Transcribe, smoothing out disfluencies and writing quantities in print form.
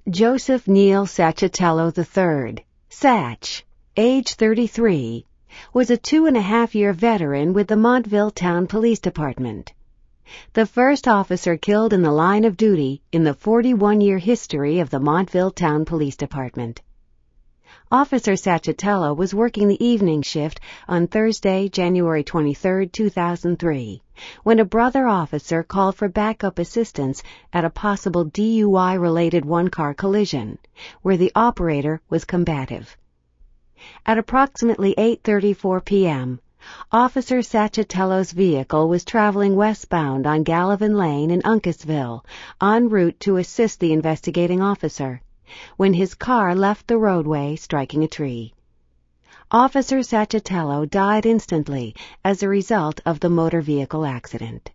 Joseph Neil Sachatello III, Satch, age 33, was a 2.5-year veteran with the Montville Town Police Department. The first officer killed in the line of duty in the 41-year history of the Montville Town Police Department. Officer Sachatello was working the evening shift on Thursday, January 23, 2003, when a brother officer called for backup assistance at a possible DUI-related one-car collision, where the operator was combative. At approximately 8:34 p.m., Officer Sachatello's vehicle was traveling westbound on Gallivan Lane in Uncasville, en route to assist the investigating officer, when his car left the roadway, striking a tree. Officer Sachatello died instantly as a result of the motor vehicle accident.